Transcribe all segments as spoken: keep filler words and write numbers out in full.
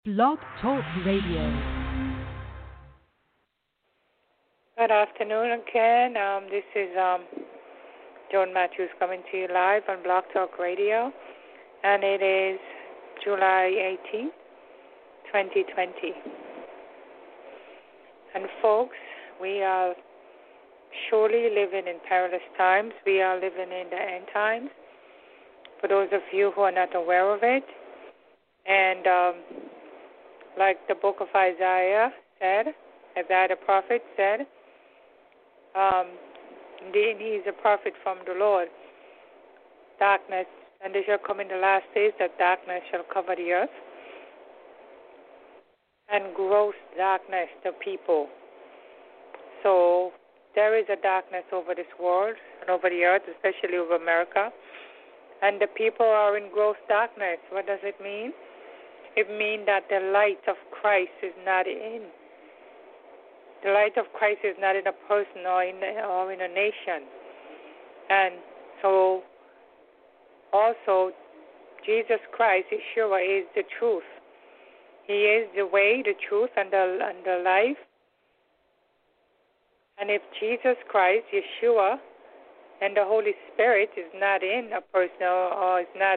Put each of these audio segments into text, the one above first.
Blog Talk Radio. Good afternoon again. Um, this is um, Joan Matthews coming to you live on Blog Talk Radio, and it is July eighteenth, twenty twenty. And folks, we are surely living in perilous times. We are living in the end times. For those of you who are not aware of it, and um, like the book of Isaiah said, Isaiah the prophet said, um, indeed he is a prophet from the Lord. Darkness, and they shall come in the last days that darkness shall cover the earth, and gross darkness the people. So there is a darkness over this world and over the earth, especially over America, and the people are in gross darkness. What does it mean? It means that the light of Christ is not in. The light of Christ is not in a person or in or in a nation. And so also Jesus Christ, Yeshua, is the truth. He is the way, the truth, and the, and the life. And if Jesus Christ, Yeshua, and the Holy Spirit is not in a person or, or is not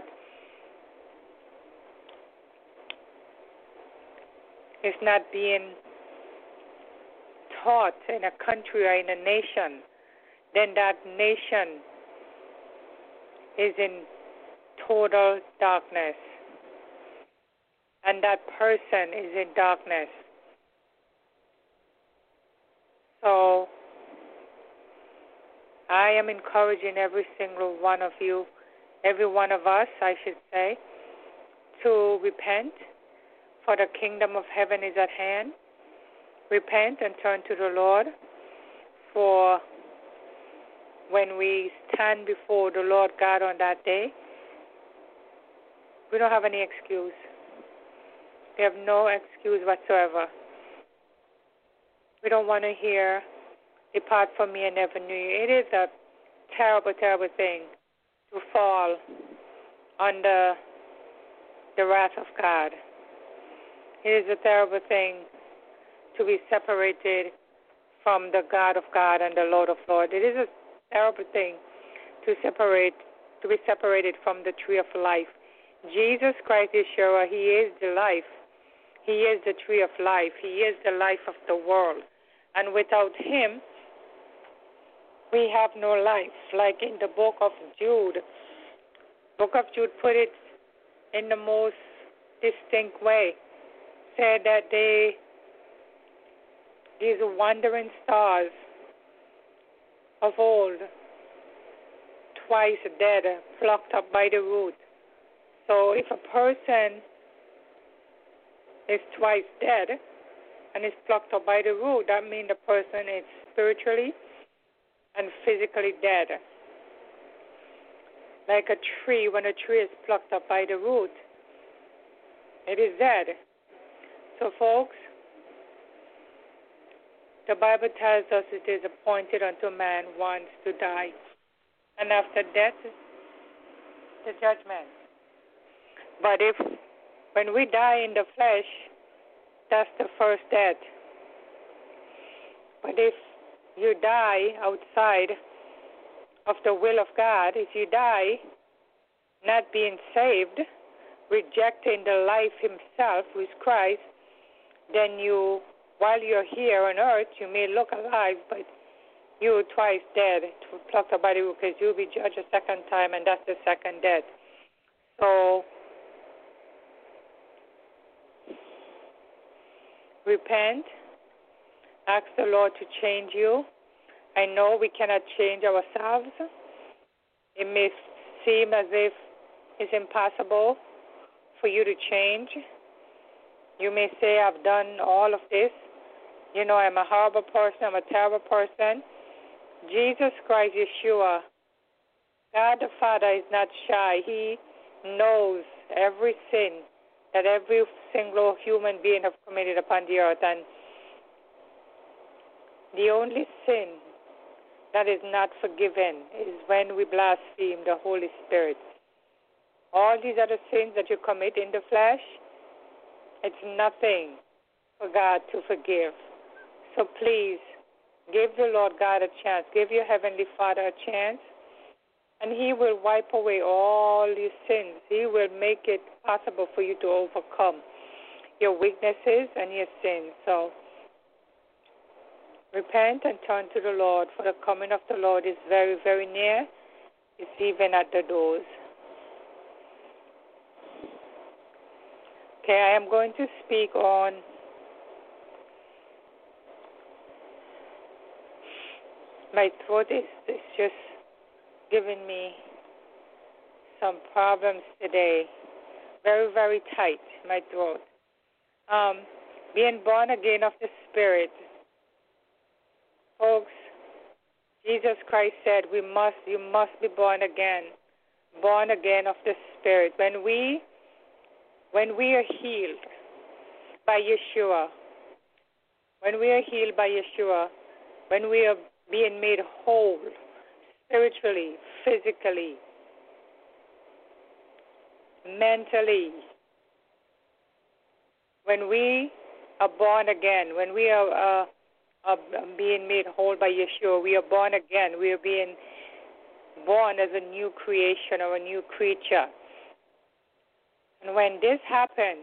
is not being taught in a country or in a nation, then that nation is in total darkness. And that person is in darkness. So I am encouraging every single one of you, every one of us, I should say, to repent, for the kingdom of heaven is at hand. Repent and turn to the Lord, for when we stand before the Lord God on that day, we don't have any excuse. We have no excuse whatsoever. We don't want to hear, "Depart from me, I never knew you." It is a terrible, terrible thing to fall under the wrath of God. It is a terrible thing to be separated from the God of God and the Lord of Lords. It is a terrible thing to separate, to be separated from the tree of life. Jesus Christ, Yeshua, He is the life. He is the tree of life. He is the life of the world. And without Him, we have no life. Like in the book of Jude, book of Jude put it in the most distinct way. Said that they, these wandering stars of old, twice dead, plucked up by the root. So if a person is twice dead and is plucked up by the root, that means the person is spiritually and physically dead. Like a tree, when a tree is plucked up by the root, it is dead. So, folks, the Bible tells us it is appointed unto man once to die, and after death, the judgment. But if, when we die in the flesh, that's the first death. But if you die outside of the will of God, if you die not being saved, rejecting the life Himself, who is Christ, then you, while you're here on earth, you may look alive, but you're twice dead, plucked up by the root, because you'll be judged a second time, and that's the second death. So, repent, ask the Lord to change you. I know we cannot change ourselves. It may seem as if it's impossible for you to change. You may say, "I've done all of this. You know, I'm a horrible person. I'm a terrible person." Jesus Christ, Yeshua, God the Father is not shy. He knows every sin that every single human being has committed upon the earth. And the only sin that is not forgiven is when we blaspheme the Holy Spirit. All these other sins that you commit in the flesh, It's nothing for God to forgive. So please, give the Lord God a chance. Give your Heavenly Father a chance, and He will wipe away all your sins. He will make it possible for you to overcome your weaknesses and your sins. So repent and turn to the Lord, for the coming of the Lord is very, very near. It's even at the doors. Okay, I am going to speak on my throat is, is just giving me some problems today. Very, very tight, my throat. Um, being born again of the Spirit. Folks, Jesus Christ said we must, you must be born again. Born again of the Spirit. When we, when we are healed by Yeshua, when we are healed by Yeshua, when we are being made whole, spiritually, physically, mentally, when we are born again, when we are uh, uh, being made whole by Yeshua, we are born again. We are being born as a new creation or a new creature. And when this happens,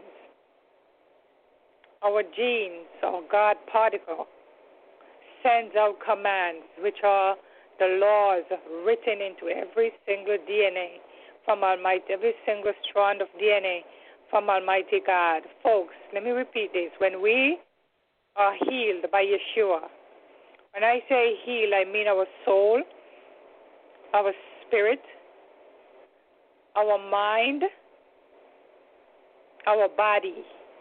our genes, our God particle, sends out commands, which are the laws written into every single D N A from Almighty, every single strand of D N A from Almighty God. Folks, let me repeat this. When we are healed by Yeshua, when I say healed, I mean our soul, our spirit, our mind, our body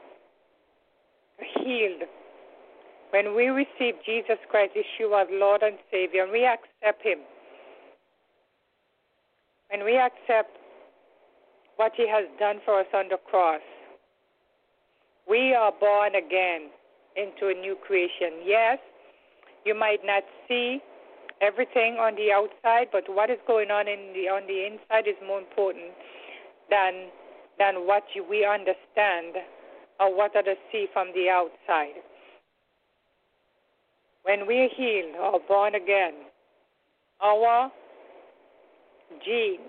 are healed. When we receive Jesus Christ, Yeshua, as Lord and Savior, and we accept Him, when we accept what He has done for us on the cross, we are born again into a new creation. Yes, you might not see everything on the outside, but what is going on in the on the inside is more important than than what you, we understand or what others see from the outside. When we are healed or born again, our genes,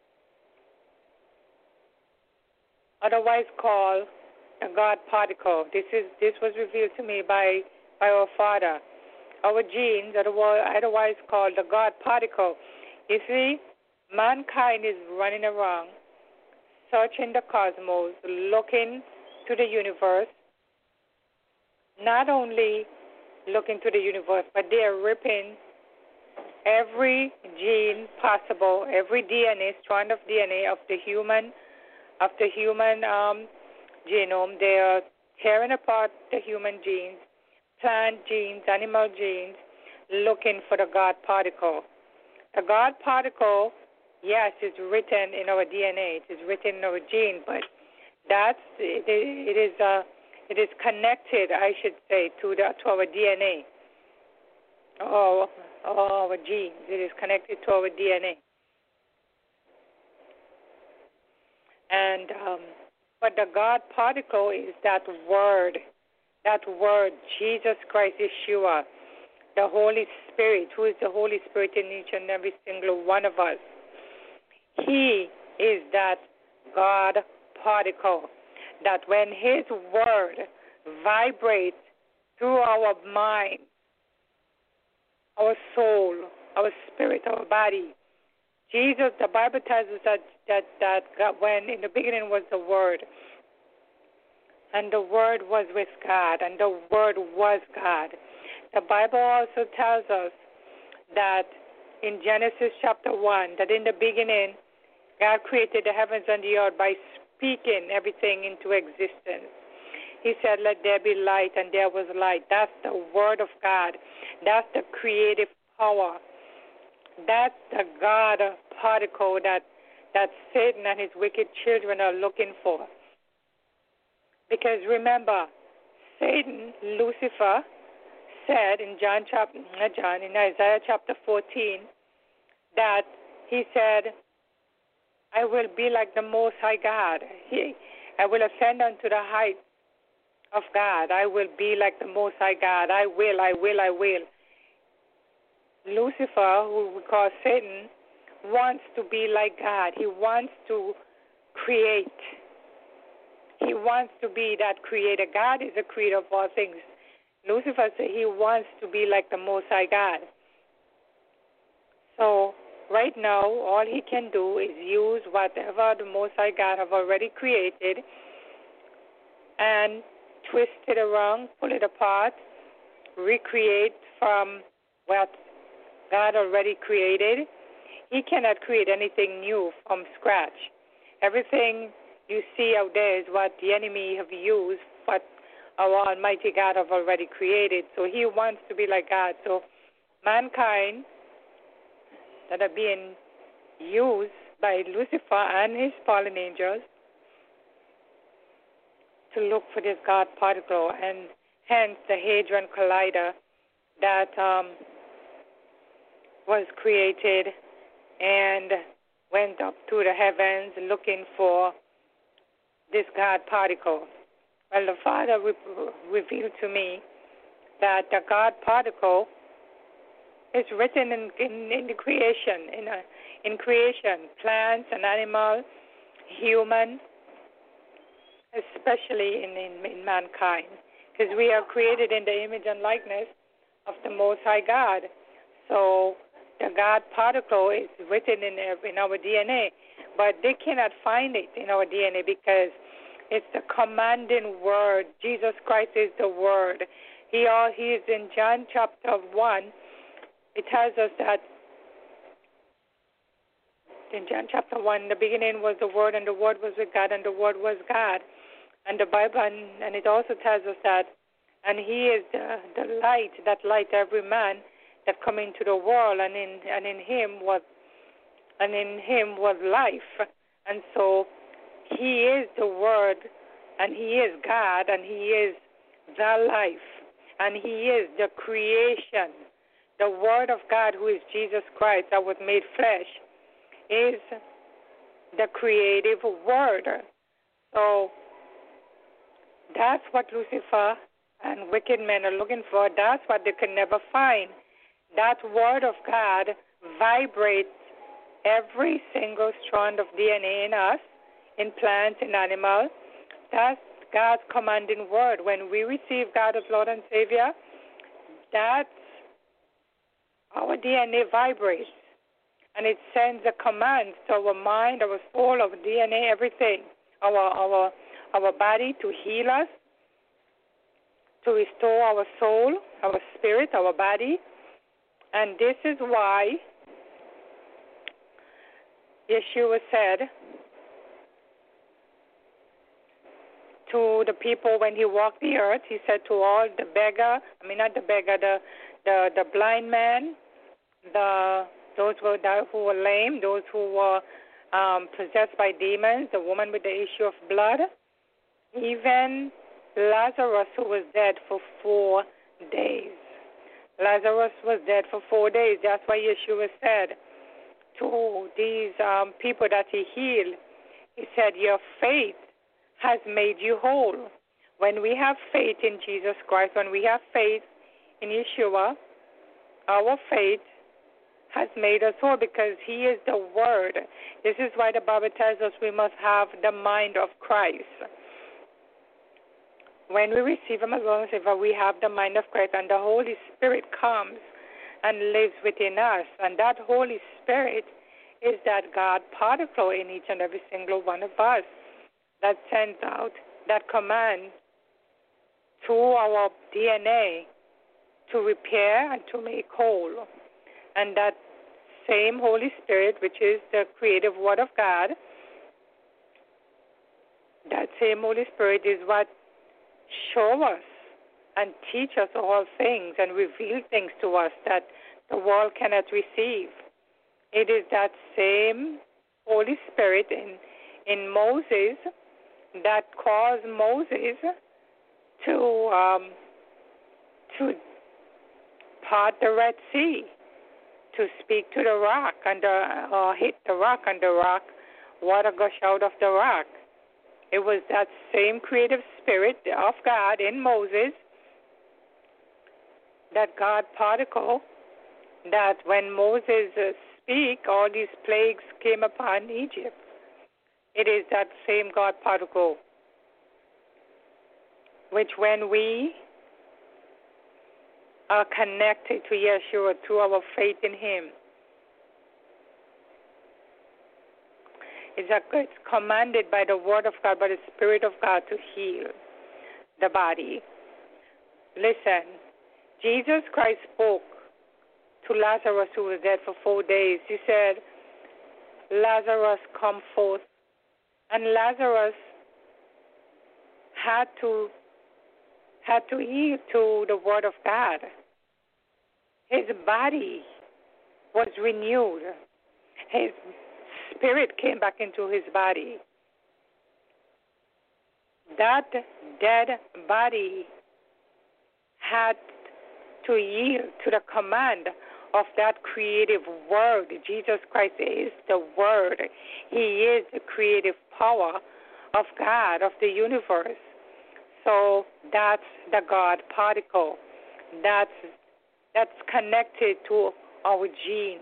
otherwise called the God particle, this is this was revealed to me by, by our Father. Our genes, otherwise called the God particle. You see, mankind is running around, searching the cosmos, looking to the universe, not only looking to the universe, but they are ripping every gene possible, every D N A, strand of D N A of the human, of the human um, genome. They are tearing apart the human genes, plant genes, animal genes, looking for the God particle. The God particle, yes, is written in our D N A. It is written in our gene, but that's it, it is uh, it is connected, I should say, to the to our D N A. Oh, oh, our genes. It is connected to our D N A. And um, but the God particle is that word, that word, Jesus Christ, Yeshua, the Holy Spirit, who is the Holy Spirit in each and every single one of us. He is that God particle, that when His word vibrates through our mind, our soul, our spirit, our body, Jesus, the Bible tells us that, that, that God, when in the beginning was the Word, and the Word was with God, and the Word was God. The Bible also tells us that in Genesis chapter one, that in the beginning, God created the heavens and the earth by speaking everything into existence. He said, let there be light, and there was light. That's the Word of God. That's the creative power. That's the God particle that, that Satan and his wicked children are looking for. Because remember, Satan, Lucifer, said in John chapter, not John, in Isaiah chapter fourteen, that he said, I will be like the Most High God. He, I will ascend unto the height of God. I will be like the Most High God. I will, I will, I will. Lucifer, who we call Satan, wants to be like God. He wants to create. He wants to be that creator. God is the creator of all things. Lucifer said he wants to be like the Most High God. So right now, all he can do is use whatever the Most High God have already created and twist it around, pull it apart, recreate from what God already created. He cannot create anything new from scratch. Everything you see out there is what the enemy have used, what our Almighty God have already created. So he wants to be like God. So mankind that are being used by Lucifer and his fallen angels to look for this God particle, and hence the Hadron Collider that um, was created and went up to the heavens looking for this God particle. Well, the Father re- revealed to me that the God particle is written in, in, in the creation, in, a, in creation, plants and animals, human, especially in, in, in mankind, because we are created in the image and likeness of the Most High God. So the God particle is written in, in our D N A, but they cannot find it in our D N A because it's the commanding word. Jesus Christ is the word. He, all, he is in John chapter one. It tells us that in John chapter one, in the beginning was the Word, and the Word was with God, and the Word was God. And the Bible, and, and it also tells us that, and He is the, the light that light every man that come into the world, and in and in Him was, and in Him was life. And so He is the Word, and He is God, and He is the life, and He is the creation. The Word of God, who is Jesus Christ, that was made flesh, is the creative Word. So that's what Lucifer and wicked men are looking for. That's what they can never find. That Word of God vibrates every single strand of D N A in us, in plants, in animals. That's God's commanding word. When we receive God as Lord and Savior, that's our D N A vibrates, and it sends a command to our mind, our soul, our D N A, everything, our our our body to heal us, to restore our soul, our spirit, our body. And this is why Yeshua said to the people when he walked the earth, he said to all the beggar, I mean not the beggar, the the, the blind man, the those who were, who were lame, those who were um, possessed by demons, the woman with the issue of blood, even Lazarus, who was dead for four days. Lazarus was dead for four days. That's why Yeshua said to these um, people that he healed, he said, your faith has made you whole. When we have faith in Jesus Christ, when we have faith in Yeshua, our faith has made us whole because he is the Word. This is why the Bible tells us we must have the mind of Christ. When we receive him as Lord and Savior, we have the mind of Christ, and the Holy Spirit comes and lives within us. And that Holy Spirit is that God particle in each and every single one of us that sends out that command to our D N A to repair and to make whole. And that same Holy Spirit, which is the creative Word of God, that same Holy Spirit is what show us and teach us all things and reveal things to us that the world cannot receive. It is that same Holy Spirit in in Moses that caused Moses to um, to part the Red Sea, to speak to the rock and the, uh, hit the rock, and the rock, water gush out of the rock. It was that same creative spirit of God in Moses, that God particle, that when Moses uh, speak, all these plagues came upon Egypt. It is that same God particle, which when we are connected to Yeshua through our faith in Him, it's, a, it's commanded by the Word of God, by the Spirit of God to heal the body. Listen, Jesus Christ spoke to Lazarus who was dead for four days. He said, Lazarus, come forth. And Lazarus had to had to yield to the Word of God. His body was renewed. His spirit came back into his body. That dead body had to yield to the command of that creative Word. Jesus Christ is the Word. He is the creative power of God, of the universe. So that's the God particle. That's that's connected to our genes.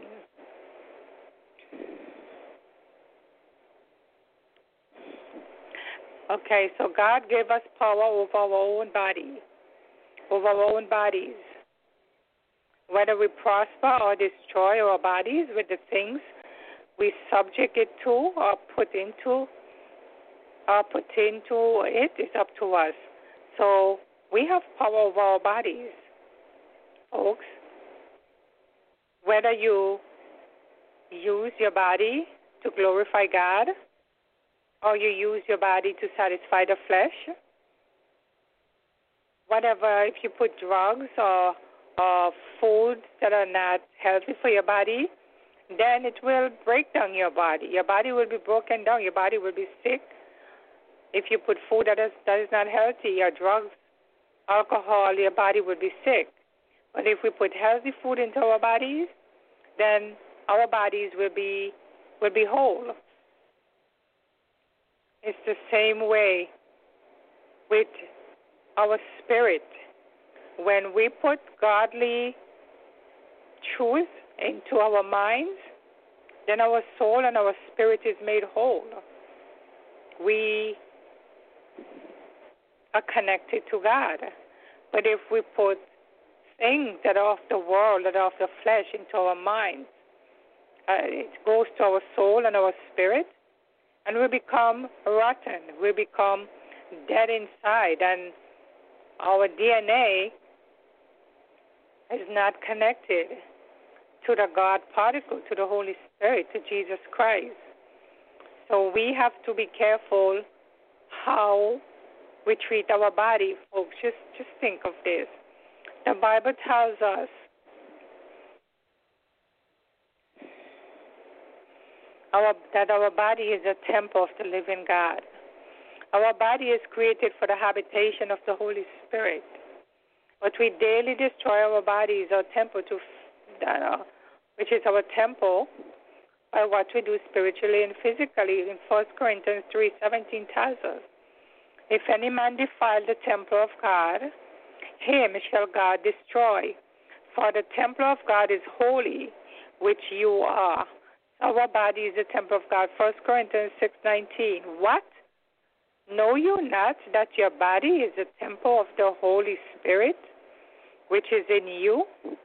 Okay, so God gave us power over our own body, over our own bodies. Whether we prosper or destroy our bodies with the things we subject it to or put into or put into it is up to us. So we have power over our bodies, folks. Whether you use your body to glorify God or you use your body to satisfy the flesh, whatever, if you put drugs or, or foods that are not healthy for your body, then it will break down your body. Your body will be broken down. Your body will be sick. If you put food that is, that is not healthy, or drugs, alcohol, your body will be sick. But if we put healthy food into our bodies, then our bodies will be will be whole. It's the same way with our spirit. When we put godly truth into our minds, then our soul and our spirit is made whole. We are connected to God. But if we put things that are of the world, that are of the flesh, into our minds, uh, it goes to our soul and our spirit, and we become rotten. We become dead inside, and our D N A is not connected to the God particle, to the Holy Spirit, to Jesus Christ. So we have to be careful how we treat our body, folks. Just, just think of this. The Bible tells us our, that our body is a temple of the living God. Our body is created for the habitation of the Holy Spirit. But we daily destroy our bodies, our temple, to, uh, which is our temple, by what we do spiritually and physically. In First Corinthians three seventeen tells us, if any man defile the temple of God, him shall God destroy. For the temple of God is holy, which you are. Our body is the temple of God. First Corinthians six nineteen. What? Know you not that your body is a temple of the Holy Spirit, which is in you,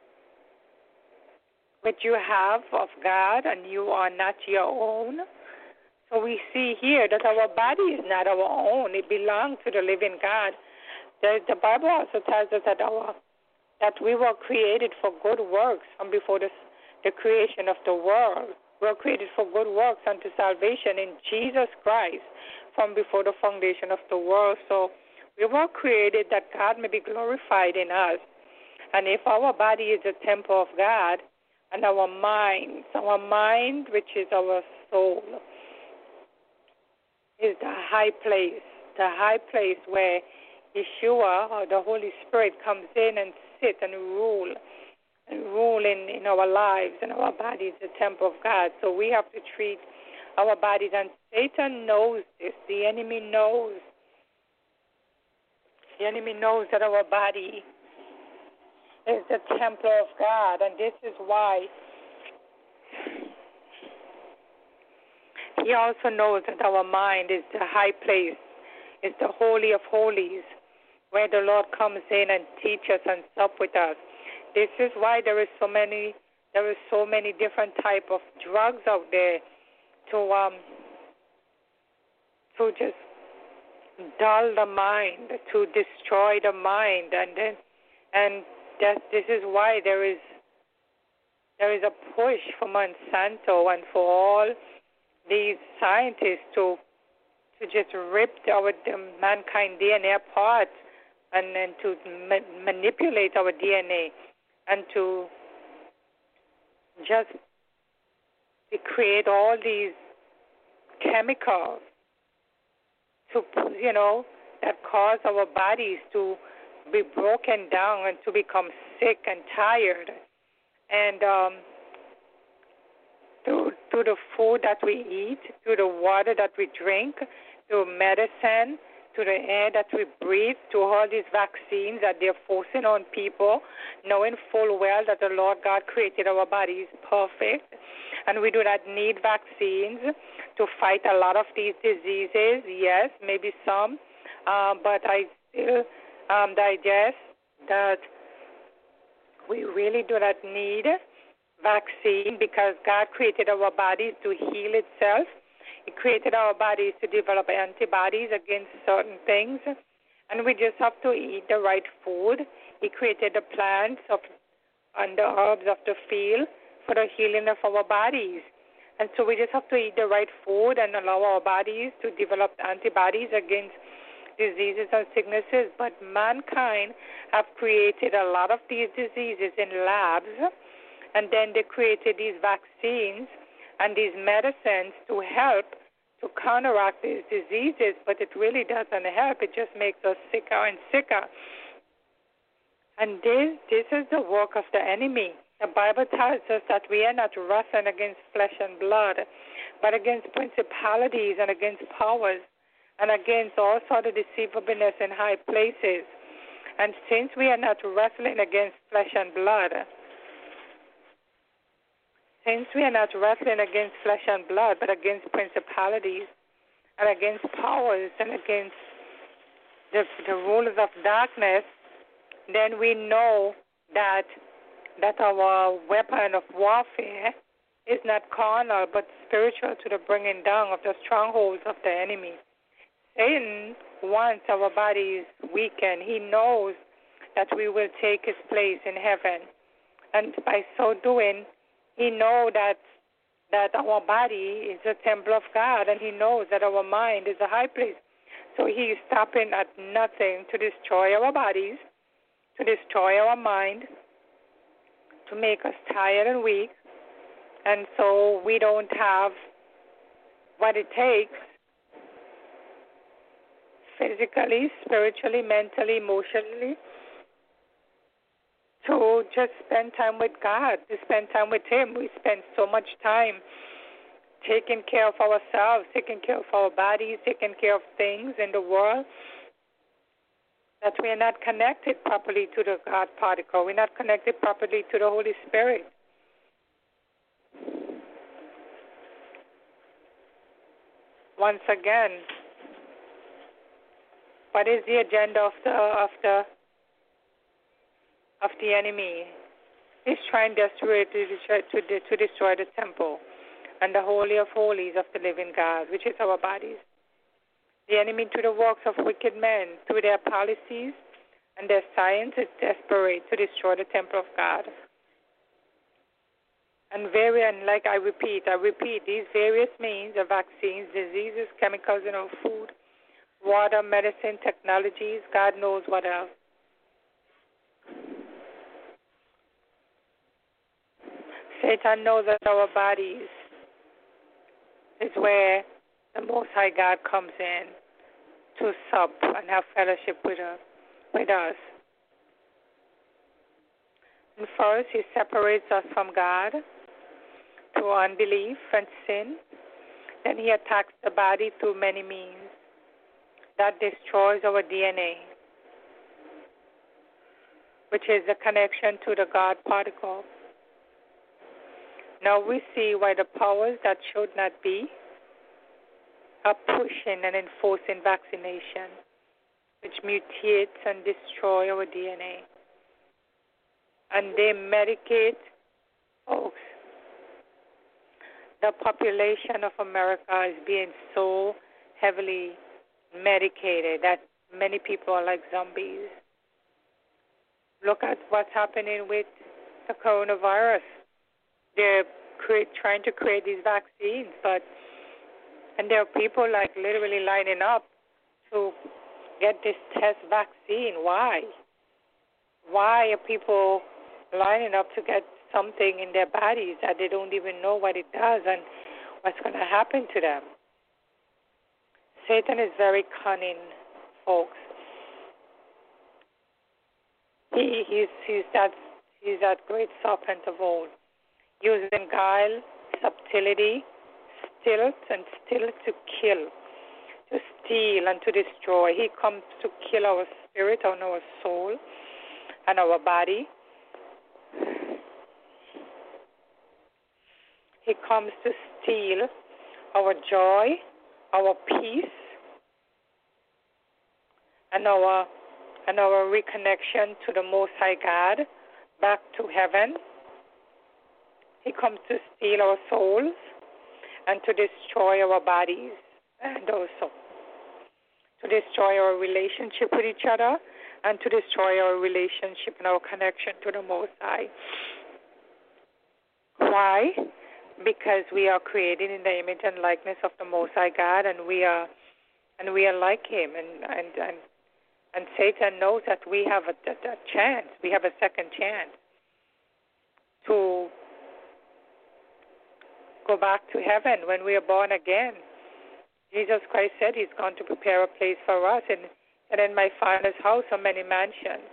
which you have of God, and you are not your own? So we see here that our body is not our own. It belongs to the living God. The, the Bible also tells us that our that we were created for good works from before the, the creation of the world. We were created for good works unto salvation in Jesus Christ from before the foundation of the world. So we were created that God may be glorified in us. And if our body is a temple of God, and our mind, our mind, which is our soul, is the high place, the high place where Yeshua or the Holy Spirit comes in and sit and rule, and rule in, in our lives, and our body is the temple of God. So we have to treat our bodies. And Satan knows this. The enemy knows. The enemy knows that our body is the temple of God, and this is why he also knows that our mind is the high place, is the holy of holies, where the Lord comes in and teaches and sup with us. This is why there is so many, there is so many different type of drugs out there to um to just dull the mind, to destroy the mind, and then and that this is why there is there is a push for Monsanto and for all these scientists to to just rip our the mankind D N A apart and then to ma- manipulate our D N A and to just to create all these chemicals to, you know, that cause our bodies to be broken down and to become sick and tired. And um, through, through the food that we eat, through the water that we drink, through medicine, to the air that we breathe, to all these vaccines that they're forcing on people, knowing full well that the Lord God created our bodies perfect, and we do not need vaccines to fight a lot of these diseases. Yes, maybe some, um, but I still um, digest that we really do not need vaccine because God created our bodies to heal itself. He created our bodies to develop antibodies against certain things, and we just have to eat the right food. He created the plants of, and the herbs of the field for the healing of our bodies. And so we just have to eat the right food and allow our bodies to develop antibodies against diseases and sicknesses. But mankind have created a lot of these diseases in labs, and then they created these vaccines and these medicines to help to counteract these diseases, but it really doesn't help. It just makes us sicker and sicker. And this, this is the work of the enemy. The Bible tells us that we are not wrestling against flesh and blood, but against principalities and against powers and against all sort of deceivableness in high places. And since we are not wrestling against flesh and blood, Since we are not wrestling against flesh and blood, but against principalities and against powers and against the, the rulers of darkness, then we know that that our weapon of warfare is not carnal, but spiritual to the bringing down of the strongholds of the enemy. Satan wants our bodies weakened. He knows that we will take his place in heaven. And by so doing, he knows that that our body is a temple of God, and he knows that our mind is a high place. So he is stopping at nothing to destroy our bodies, to destroy our mind, to make us tired and weak, and so we don't have what it takes physically, spiritually, mentally, emotionally, to just spend time with God, to spend time with him. We spend so much time taking care of ourselves, taking care of our bodies, taking care of things in the world, that we are not connected properly to the God particle. We're not connected properly to the Holy Spirit. Once again, what is the agenda of the of the of the enemy? He's trying desperately to destroy, to, to destroy the temple and the holy of holies of the living God, which is our bodies. The enemy, through the works of wicked men, through their policies and their science, is desperate to destroy the temple of God. And various, like I repeat, I repeat, these various means of vaccines, diseases, chemicals in our food, water, medicine, technologies, God knows what else. Satan knows that our bodies is where the Most High God comes in to sup and have fellowship with us. With us. And first, he separates us from God through unbelief and sin. Then he attacks the body through many means. That destroys our D N A, which is the connection to the God particle. Now we see why the powers that should not be are pushing and enforcing vaccination, which mutates and destroys our D N A. And they medicate folks. The population of America is being so heavily medicated that many people are like zombies. Look at what's happening with the coronavirus. They're create, trying to create these vaccines, but and there are people like literally lining up to get this test vaccine. Why? Why are people lining up to get something in their bodies that they don't even know what it does and what's going to happen to them? Satan is very cunning, folks. He he's he's that he's that great serpent of old, using guile, subtlety, stealth, and still to kill, to steal, and to destroy. He comes to kill our spirit and our soul and our body. He comes to steal our joy, our peace, and our and our reconnection to the Most High God, back to heaven. He comes to steal our souls and to destroy our bodies, and also to destroy our relationship with each other and to destroy our relationship and our connection to the Most High. Why? Because we are created in the image and likeness of the Most High God, and we are and we are like Him, and and and, and Satan knows that we have a, a, a chance, we have a second chance to go back to heaven when we are born again. Jesus Christ said He's going to prepare a place for us, and, and in my Father's house are many mansions,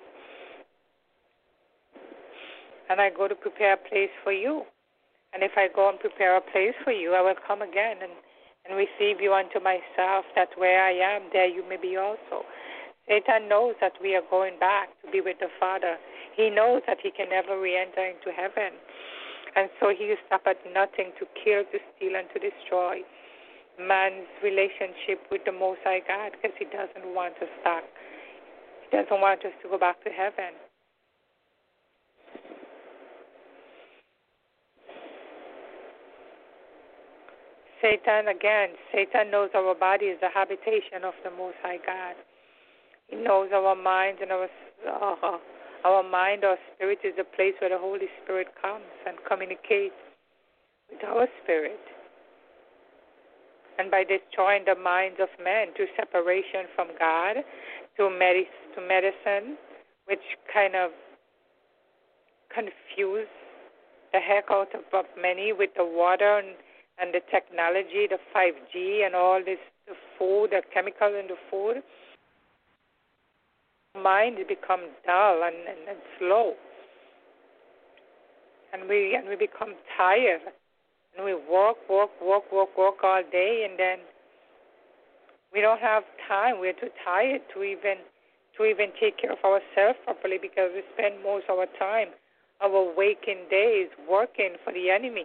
and I go to prepare a place for you. And if I go and prepare a place for you, I will come again and, and receive you unto myself, that where I am, there you may be also. Satan knows that we are going back to be with the Father. He knows that he can never re-enter into heaven. And so he will stop at nothing to kill, to steal, and to destroy man's relationship with the Most High God, because he doesn't want us back. He doesn't want us to go back to heaven. Satan, again, Satan knows our body is the habitation of the Most High God. He knows our minds and our uh, our mind, our spirit is the place where the Holy Spirit comes and communicates with our spirit. And by destroying the minds of men to separation from God, to, medis- to medicine, which kind of confuse the heck out of, of many with the water and and the technology, the five G and all this, the food, the chemicals in the food, mind becomes dull and, and, and slow. And we and we become tired. And we walk, walk, walk, walk, walk all day, and then we don't have time. We're too tired to even to even take care of ourselves properly, because we spend most of our time, our waking days, working for the enemy.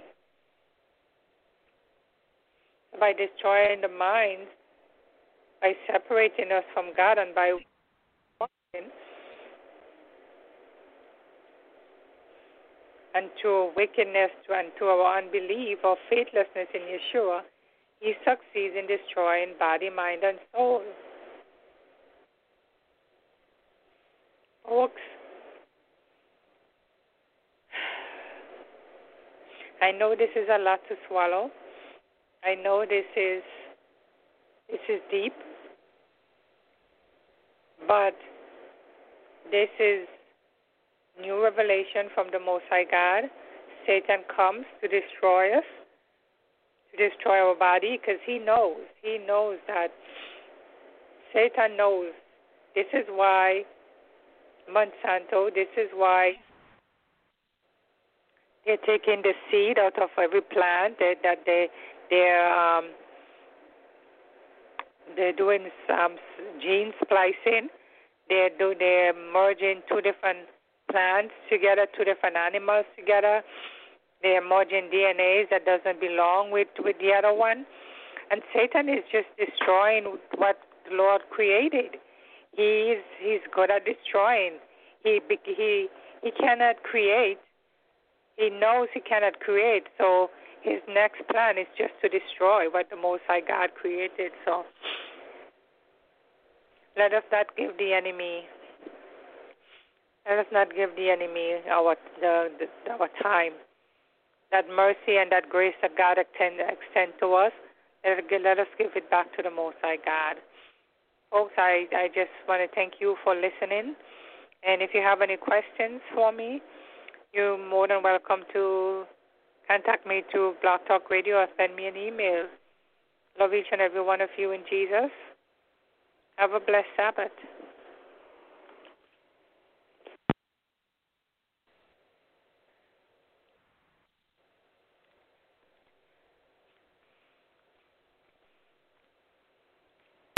By destroying the mind, by separating us from God, and by walking and to wickedness and to our unbelief or faithlessness in Yeshua, he succeeds in destroying body, mind, and soul. Folks, I know this is a lot to swallow. I know this is this is deep, but this is new revelation from the Most High God. Satan comes to destroy us, to destroy our body, because he knows, he knows that Satan knows. This is why Monsanto, this is why they're taking the seed out of every plant that, that they They're um, they're doing some gene splicing. They do they're merging two different plants together, two different animals together. They're merging D N As that doesn't belong with, with the other one. And Satan is just destroying what the Lord created. He's he's good at destroying. He he he cannot create. He knows he cannot create. So his next plan is just to destroy what the Most High God created. So let us not give the enemy. Let us not give the enemy our the, the our time. That mercy and that grace that God extend, extend to us, let, let us give it back to the Most High God. Folks, I, I just want to thank you for listening. And if you have any questions for me, you're more than welcome to contact me through Blog Talk Radio or send me an email. Love each and every one of you in Jesus. Have a blessed Sabbath.